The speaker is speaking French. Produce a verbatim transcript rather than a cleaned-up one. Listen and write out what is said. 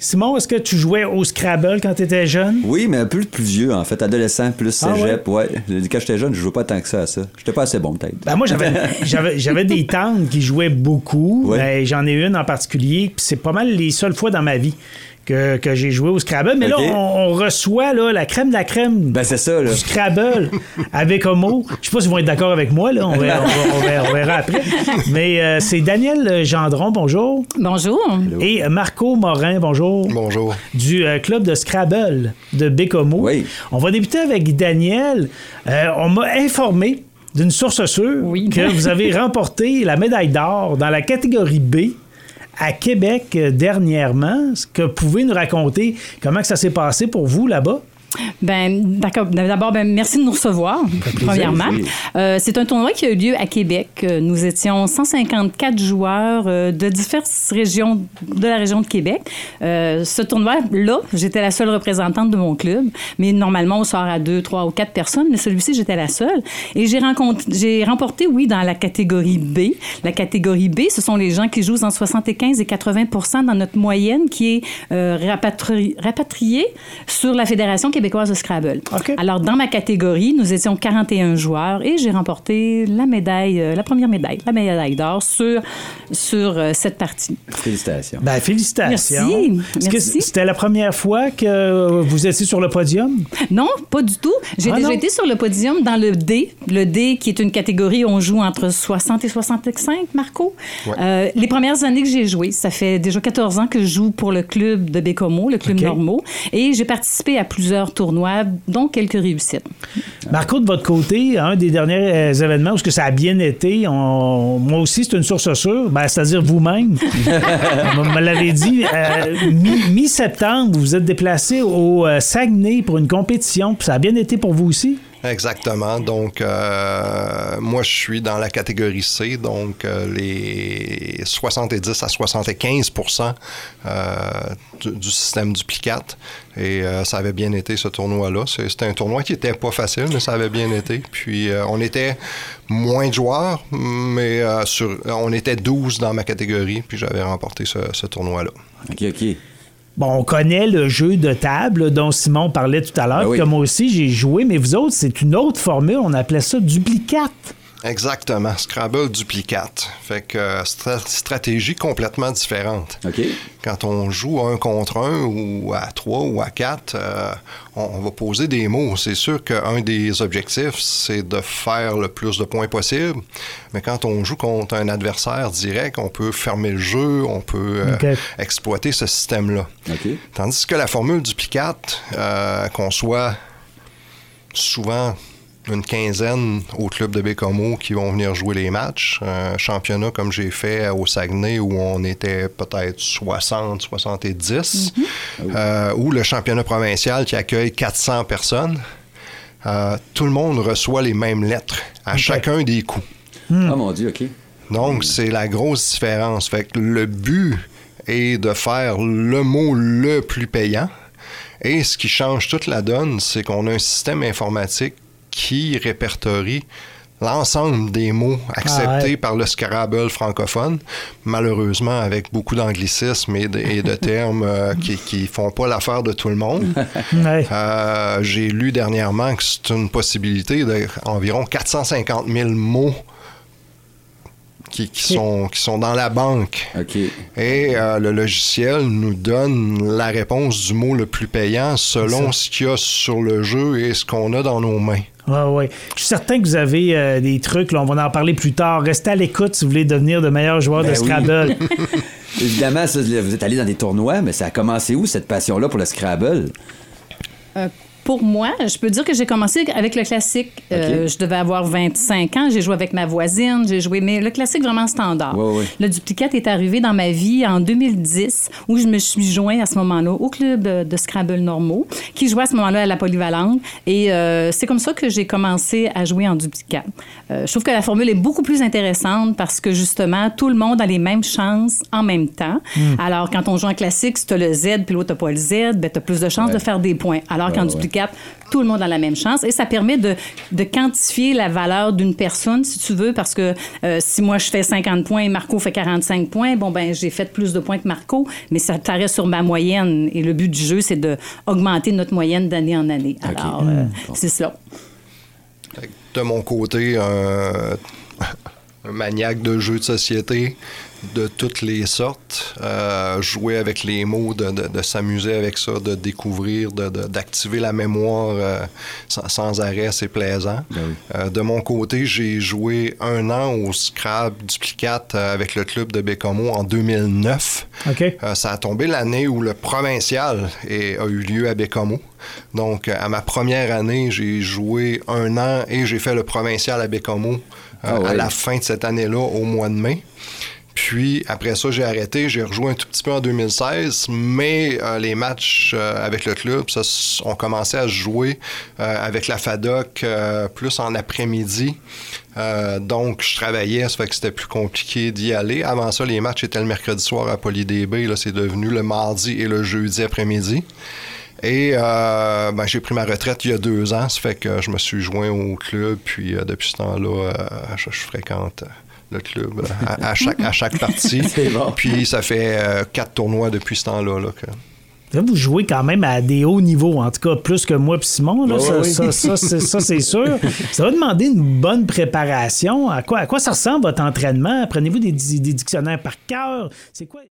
Simon, est-ce que tu jouais au Scrabble quand tu étais jeune? Oui, mais un peu plus vieux, en fait. Adolescent, plus cégep, ah ouais. ouais. Quand j'étais jeune, je jouais pas tant que ça à ça. J'étais pas assez bon, peut-être. Ben moi, j'avais, j'avais, j'avais des tantes qui jouaient beaucoup. Ouais. Ben, j'en ai une en particulier. Puis c'est pas mal les seules fois dans ma vie que, que j'ai joué au Scrabble. Mais okay. là, on, on reçoit là, la crème de la crème ben, c'est ça, là. du Scrabble avec Homo. Je sais pas s'ils vont être d'accord avec moi. Là. On, verra, on, verra, on, verra, on verra après. Mais euh, c'est Daniel Gendron, bonjour. Bonjour. Et Marco Morin, bonjour. Bonjour. Du euh, club de Scrabble de Bécomo. Oui. On va débuter avec Daniel. Euh, on m'a informé d'une source sûre oui. que vous avez remporté la médaille d'or dans la catégorie B à Québec dernièrement. Est-ce que vous pouvez nous raconter comment que ça s'est passé pour vous là-bas? Ben d'accord. D'abord, ben, merci de nous recevoir, premièrement. Euh, c'est un tournoi qui a eu lieu à Québec. Nous étions cent cinquante-quatre joueurs euh, de diverses régions de la région de Québec. Euh, ce tournoi-là, j'étais la seule représentante de mon club, mais normalement, on sort à deux, trois ou quatre personnes, mais celui-ci, j'étais la seule. Et j'ai, rencontré, j'ai remporté, oui, dans la catégorie B. La catégorie B, ce sont les gens qui jouent entre soixante-quinze et quatre-vingts pour cent dans notre moyenne qui est euh, rapatri- rapatriée sur la Fédération québécoise de Scrabble. Okay. Alors, dans ma catégorie, nous étions quarante et un joueurs et j'ai remporté la médaille, euh, la première médaille, la médaille d'or sur, sur euh, cette partie. Félicitations. Ben, félicitations. Merci. Est-ce Merci. que c'était la première fois que vous étiez sur le podium? Non, pas du tout. J'ai ah, déjà non? été sur le podium dans le D. Le D, qui est une catégorie où on joue entre soixante et soixante-cinq, Marco. Ouais. Euh, les premières années que j'ai joué, ça fait déjà quatorze ans que je joue pour le club de Bécomo, le club okay. Normaux, et j'ai participé à plusieurs tournois, dont quelques réussites. Marco, de votre côté, un des derniers événements où ça a bien été, on, moi aussi, c'est une source sûre, ben, c'est-à-dire vous-même. Vous me l'avez dit. Euh, mi- mi-septembre, vous vous êtes déplacé au euh, Saguenay pour une compétition, puis ça a bien été pour vous aussi? Exactement. Donc, euh, moi, je suis dans la catégorie C, donc euh, les soixante-dix à soixante-quinze pour cent euh, du, du système duplicate. Et euh, ça avait bien été, ce tournoi-là. C'est, c'était un tournoi qui n'était pas facile, mais ça avait bien été. Puis, euh, on était moins de joueurs, mais euh, sur, on était douze dans ma catégorie, puis j'avais remporté ce, ce tournoi-là. OK, OK. Bon, on connaît le jeu de table dont Simon parlait tout à l'heure, ben oui. que moi aussi j'ai joué, mais vous autres, c'est une autre formule, on appelait ça duplicate. Exactement, Scrabble duplicate. Fait que euh, stra- stratégie complètement différente. Okay. Quand on joue un contre un ou à trois ou à quatre, euh, on, on va poser des mots. C'est sûr qu'un des objectifs, c'est de faire le plus de points possible. Mais quand on joue contre un adversaire direct, on peut fermer le jeu, on peut euh, okay. exploiter ce système-là. Okay. Tandis que la formule duplicate, euh, qu'on soit souvent une quinzaine au club de Bécomo qui vont venir jouer les matchs. Un championnat comme j'ai fait au Saguenay où on était peut-être soixante, soixante-dix. Mm-hmm. Euh, ou le championnat provincial qui accueille quatre cents personnes. Euh, tout le monde reçoit les mêmes lettres à okay. chacun des coups. Mm. Ah mon Dieu, OK. Donc, mm. c'est la grosse différence. Fait que le but est de faire le mot le plus payant. Et ce qui change toute la donne, c'est qu'on a un système informatique qui répertorie l'ensemble des mots acceptés ah ouais. par le Scrabble francophone, malheureusement avec beaucoup d'anglicismes et de, et de termes euh, qui ne font pas l'affaire de tout le monde. Ouais. Euh, j'ai lu dernièrement que c'est une possibilité d'environ quatre cent cinquante mille mots Qui, qui, sont, qui sont dans la banque. Okay. Et euh, le logiciel nous donne la réponse du mot le plus payant selon ce qu'il y a sur le jeu et ce qu'on a dans nos mains. Oui, oui. Je suis certain que vous avez euh, des trucs, là, on va en parler plus tard. Restez à l'écoute si vous voulez devenir de meilleurs joueurs ben de Scrabble. Oui. Évidemment, ça, vous êtes allé dans des tournois, mais ça a commencé où, cette passion-là pour le Scrabble? Euh, Pour moi, je peux dire que j'ai commencé avec le classique. Okay. Euh, je devais avoir vingt-cinq ans. J'ai joué avec ma voisine. J'ai joué, mais le classique vraiment standard. Ouais, ouais. Le duplicate est arrivé dans ma vie en deux mille dix, où je me suis joint à ce moment-là au club de Scrabble Normaux, qui jouait à ce moment-là à la Polyvalente. Et euh, c'est comme ça que j'ai commencé à jouer en duplicate. Euh, je trouve que la formule est beaucoup plus intéressante parce que, justement, tout le monde a les mêmes chances en même temps. Mm. Alors, quand on joue en classique, si tu as le Z puis l'autre n'a pas le Z, ben, tu as plus de chances ouais. de faire des points. Alors ouais, qu'en ouais. duplicate, handicap, tout le monde a la même chance. Et ça permet de, de quantifier la valeur d'une personne, si tu veux, parce que euh, si moi, je fais cinquante points et Marco fait quarante-cinq points, bon, ben j'ai fait plus de points que Marco, mais ça reste sur ma moyenne. Et le but du jeu, c'est d'augmenter notre moyenne d'année en année. Alors, okay. euh, mmh. c'est cela. De mon côté, un, un maniaque de jeux de société de toutes les sortes, euh, jouer avec les mots, de, de, de s'amuser avec ça, de découvrir, de, de, d'activer la mémoire euh, sans, sans arrêt, c'est plaisant. Ben oui. euh, de mon côté, j'ai joué un an au Scrabble Duplicate avec le club de Bécomo en deux mille neuf. Okay. Euh, ça a tombé l'année où le provincial est, a eu lieu à Bécomo. Donc, à ma première année, j'ai joué un an et j'ai fait le provincial à Bécomo euh, ah ouais. à la fin de cette année-là, au mois de mai. Puis, après ça, j'ai arrêté. J'ai rejoué un tout petit peu en deux mille seize, mais euh, les matchs euh, avec le club, ça, on commençait à jouer euh, avec la FADOC euh, plus en après-midi. Euh, donc, je travaillais, ça fait que c'était plus compliqué d'y aller. Avant ça, les matchs étaient le mercredi soir à PolyDB. Là, c'est devenu le mardi et le jeudi après-midi. Et euh, ben, j'ai pris ma retraite il y a deux ans. Ça fait que je me suis joint au club. Puis, euh, depuis ce temps-là, euh, je, je fréquente... le club à, à, chaque, à chaque partie. C'est bon. Puis ça fait euh, quatre tournois depuis ce temps-là. Là, que... Vous jouez quand même à des hauts niveaux, en tout cas plus que moi et Simon. Là, oh, ça, oui. ça, ça, c'est, ça, c'est sûr. Ça va demander une bonne préparation. À quoi, à quoi ça ressemble votre entraînement? Prenez-vous des, des dictionnaires par cœur? C'est quoi?